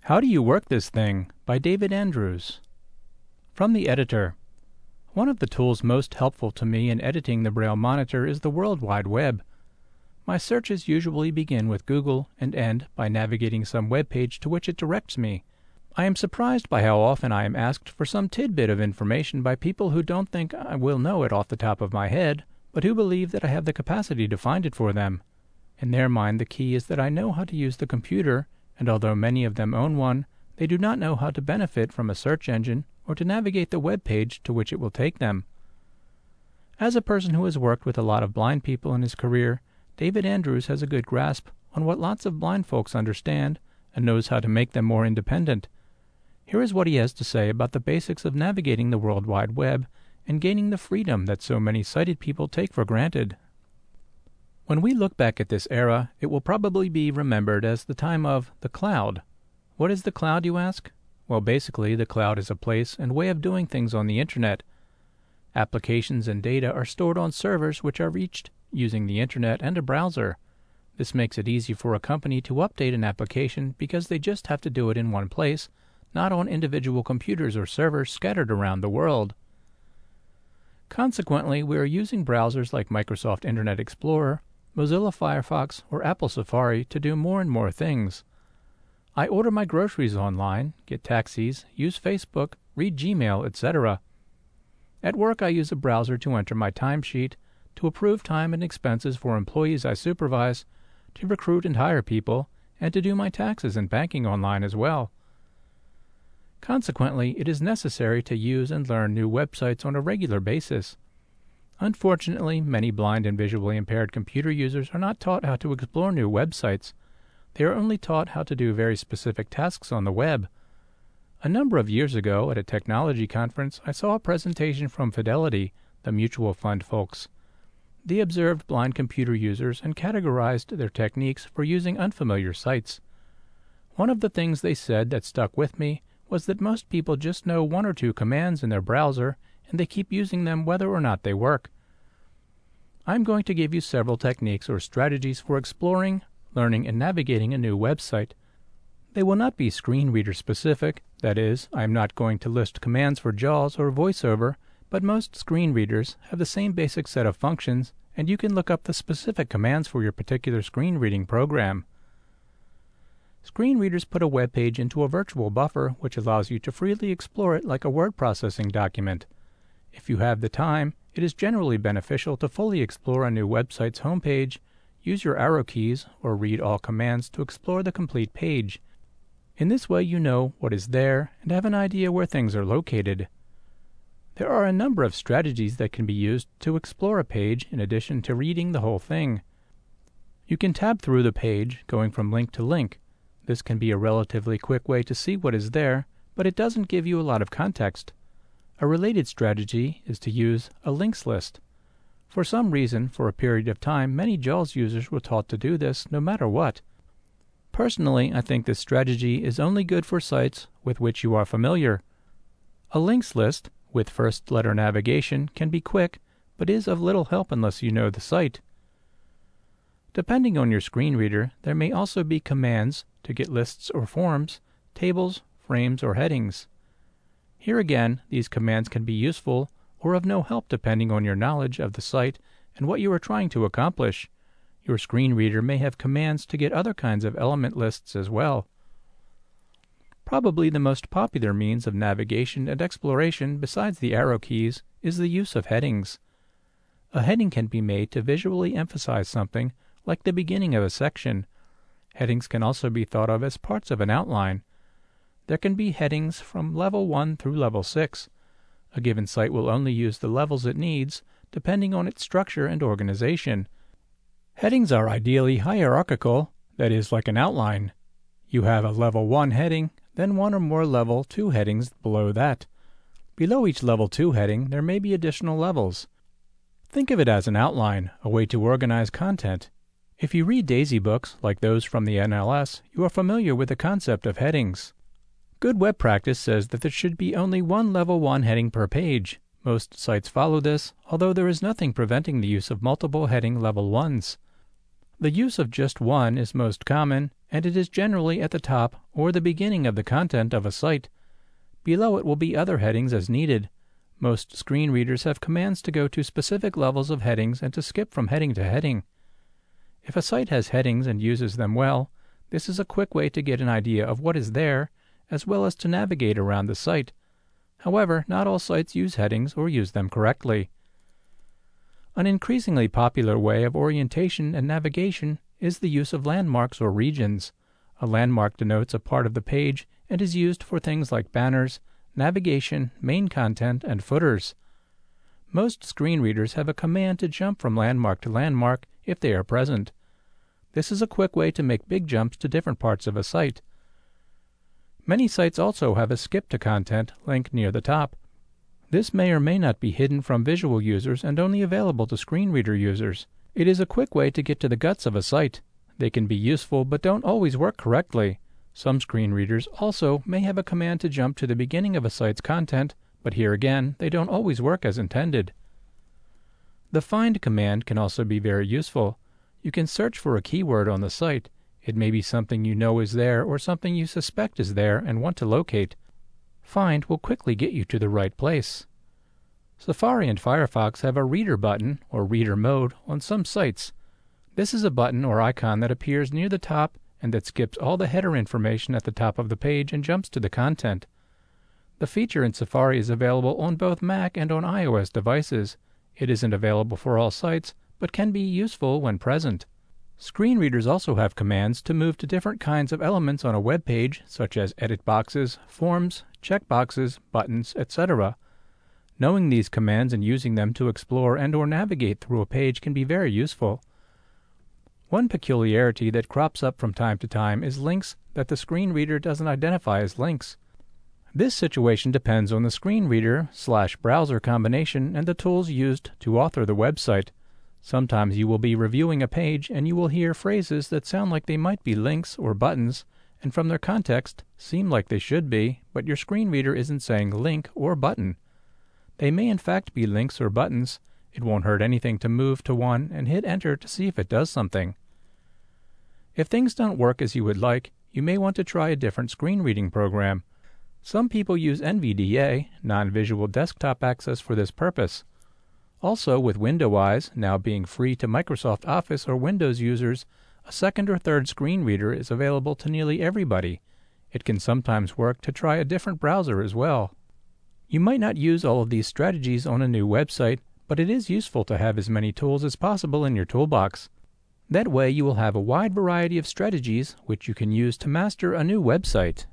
How Do You Work This Thing? By David Andrews. From the editor. One of the tools most helpful to me in editing the Braille monitor is the World Wide Web. My searches usually begin with Google and end by navigating some web page to which it directs me. I am surprised by how often I am asked for some tidbit of information by people who don't think I will know it off the top of my head, but who believe that I have the capacity to find it for them. In their mind, the key is that I know how to use the computer, and although many of them own one, they do not know how to benefit from a search engine or to navigate the web page to which it will take them. As a person who has worked with a lot of blind people in his career, David Andrews has a good grasp on what lots of blind folks understand and knows how to make them more independent. Here is what he has to say about the basics of navigating the World Wide Web and gaining the freedom that so many sighted people take for granted. When we look back at this era, it will probably be remembered as the time of the cloud. What is the cloud, you ask? Well, basically, the cloud is a place and way of doing things on the Internet. Applications and data are stored on servers which are reached using the Internet and a browser. This makes it easy for a company to update an application because they just have to do it in one place, not on individual computers or servers scattered around the world. Consequently, we are using browsers like Microsoft Internet Explorer, Mozilla Firefox, or Apple Safari to do more and more things. I order my groceries online, get taxis, use Facebook, read Gmail, etc. At work, I use a browser to enter my timesheet, to approve time and expenses for employees I supervise, to recruit and hire people, and to do my taxes and banking online as well. Consequently, it is necessary to use and learn new websites on a regular basis. Unfortunately, many blind and visually impaired computer users are not taught how to explore new websites. They are only taught how to do very specific tasks on the web. A number of years ago, at a technology conference, I saw a presentation from Fidelity, the mutual fund folks. They observed blind computer users and categorized their techniques for using unfamiliar sites. One of the things they said that stuck with me was that most people just know one or two commands in their browser, and they keep using them whether or not they work. I'm going to give you several techniques or strategies for exploring, learning, and navigating a new website. They will not be screen reader specific, that is, I am not going to list commands for JAWS or VoiceOver, but most screen readers have the same basic set of functions, and you can look up the specific commands for your particular screen reading program. Screen readers put a web page into a virtual buffer which allows you to freely explore it like a word processing document. If you have the time, it is generally beneficial to fully explore a new website's homepage, use your arrow keys, or read all commands to explore the complete page. In this way you know what is there and have an idea where things are located. There are a number of strategies that can be used to explore a page in addition to reading the whole thing. You can tab through the page, going from link to link. This can be a relatively quick way to see what is there, but it doesn't give you a lot of context. A related strategy is to use a links list. For some reason, for a period of time, many JAWS users were taught to do this no matter what. Personally, I think this strategy is only good for sites with which you are familiar. A links list, with first-letter navigation, can be quick, but is of little help unless you know the site. Depending on your screen reader, there may also be commands to get lists or forms, tables, frames, or headings. Here again, these commands can be useful or of no help depending on your knowledge of the site and what you are trying to accomplish. Your screen reader may have commands to get other kinds of element lists as well. Probably the most popular means of navigation and exploration besides the arrow keys is the use of headings. A heading can be made to visually emphasize something, like the beginning of a section. Headings can also be thought of as parts of an outline. There can be headings from level 1 through level 6. A given site will only use the levels it needs, depending on its structure and organization. Headings are ideally hierarchical, that is, like an outline. You have a level 1 heading, then one or more level 2 headings below that. Below each level 2 heading, there may be additional levels. Think of it as an outline, a way to organize content. If you read DAISY books, like those from the NLS, you are familiar with the concept of headings. Good web practice says that there should be only one level 1 heading per page. Most sites follow this, although there is nothing preventing the use of multiple heading level 1s. The use of just one is most common, and it is generally at the top or the beginning of the content of a site. Below it will be other headings as needed. Most screen readers have commands to go to specific levels of headings and to skip from heading to heading. If a site has headings and uses them well, this is a quick way to get an idea of what is there, as well as to navigate around the site. However, not all sites use headings or use them correctly. An increasingly popular way of orientation and navigation is the use of landmarks or regions. A landmark denotes a part of the page and is used for things like banners, navigation, main content, and footers. Most screen readers have a command to jump from landmark to landmark if they are present. This is a quick way to make big jumps to different parts of a site. Many sites also have a skip to content link near the top. This may or may not be hidden from visual users and only available to screen reader users. It is a quick way to get to the guts of a site. They can be useful but don't always work correctly. Some screen readers also may have a command to jump to the beginning of a site's content, but here again, they don't always work as intended. The find command can also be very useful. You can search for a keyword on the site. It may be something you know is there or something you suspect is there and want to locate. Find will quickly get you to the right place. Safari and Firefox have a reader button, or reader mode, on some sites. This is a button or icon that appears near the top and that skips all the header information at the top of the page and jumps to the content. The feature in Safari is available on both Mac and on iOS devices. It isn't available for all sites, but can be useful when present. Screen readers also have commands to move to different kinds of elements on a web page, such as edit boxes, forms, checkboxes, buttons, etc. Knowing these commands and using them to explore and or navigate through a page can be very useful. One peculiarity that crops up from time to time is links that the screen reader doesn't identify as links. This situation depends on the screen reader/browser combination and the tools used to author the website. Sometimes you will be reviewing a page and you will hear phrases that sound like they might be links or buttons, and from their context seem like they should be, but your screen reader isn't saying link or button. They may in fact be links or buttons. It won't hurt anything to move to one and hit enter to see if it does something. If things don't work as you would like, you may want to try a different screen reading program. Some people use NVDA, non-visual desktop access, for this purpose. Also, with WindowEyes now being free to Microsoft Office or Windows users, a second or third screen reader is available to nearly everybody. It can sometimes work to try a different browser as well. You might not use all of these strategies on a new website, but it is useful to have as many tools as possible in your toolbox. That way you will have a wide variety of strategies which you can use to master a new website.